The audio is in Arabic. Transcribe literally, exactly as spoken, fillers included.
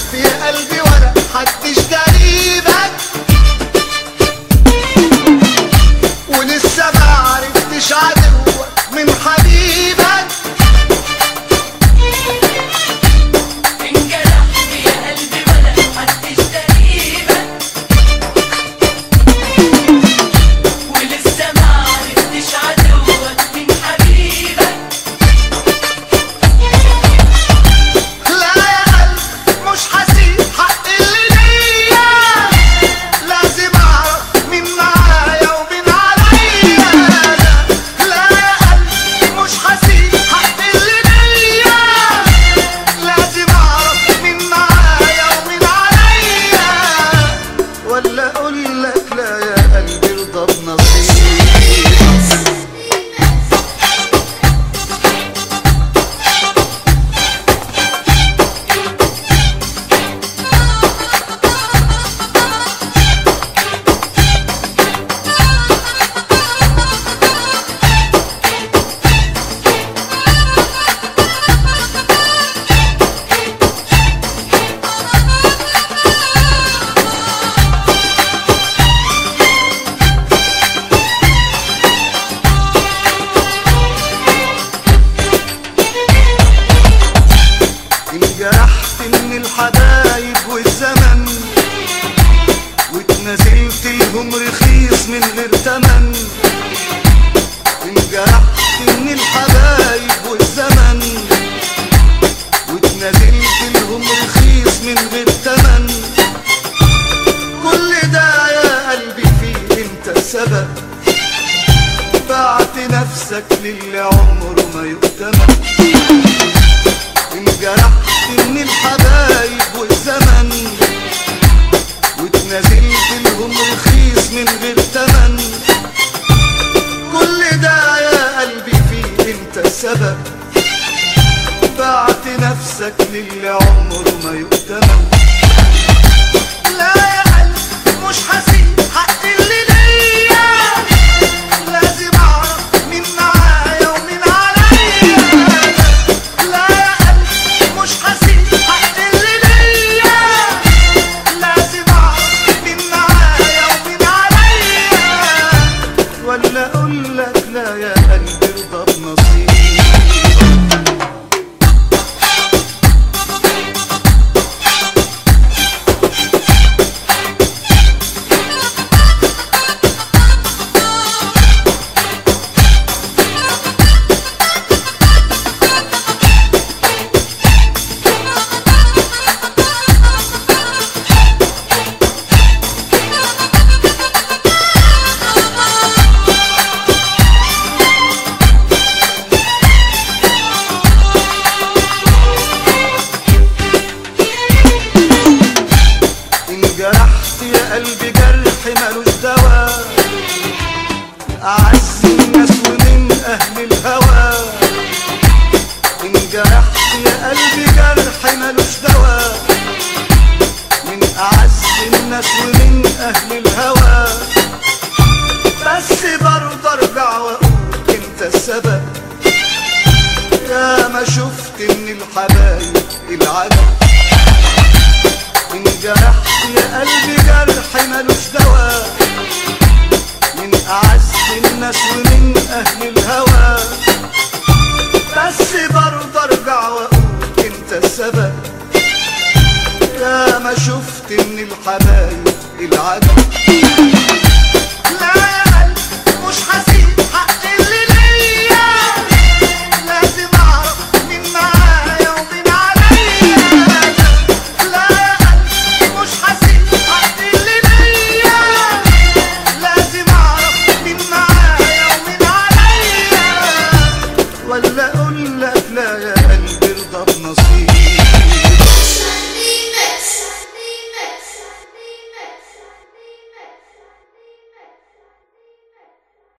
يا قلبي ولا حدش قريبك، ولسه ما عرفتش عدوك من حبيبك. انجرحت يا قلبي ولا حدش قريبك، ولسه ما عرفتش عدوك من حبيبك. لا يا قلبي مش هسيب حق اللي ليا، لازم اعرف مين معايا ومين عليا. لا يا قلبي مش هسيب حق اللي ليا، لازم اعرف مين معايا ومين عليا. ولا اقول لك لا يا قلبي ارضى بنصيبك. انجرحت من الحبايب والزمن، واتنازلت لهم رخيص من غير تمن. انجرحت من الحبايب والزمن، واتنازلت لهم رخيص من غير تمن. كل ده يا قلبي فيه انت السبب، بعت نفسك للي عمره ما يؤتمن. انجرحت من الحبايب والزمن، واتنازلت لهم رخيص من غير تمن. كل ده يا قلبي فيه انت السبب، بعت نفسك للي عمره ما يؤتمن. لا يا قلبي مش هسيب حق اللي ليا، لازم اعرف مين معايا ومين عليا. لا يا قلبي مش هسيب حق اللي ليا، لازم اعرف مين معايا ومين عليا. ولا اقول لك لا يا قلبي ارضى بنصيبك. انجرحت يا قلبي جرح ملوش دوا، أعز الناس ومن أهل الهوى. انجرحت يا قلبي جرح ملوش دوا، من أعز الناس ومن أهل الهوى. بس برضه أرجع وأقول أنت السبب، يا ما شفت من الحبايب العجب. انجرحت يا قلبي جرح ملوش دوا، من أعز الناس ومن أهل الهوى. بس برضه أرجع وأقول أنت السبب، يا ما شفت من الحبايب العجب.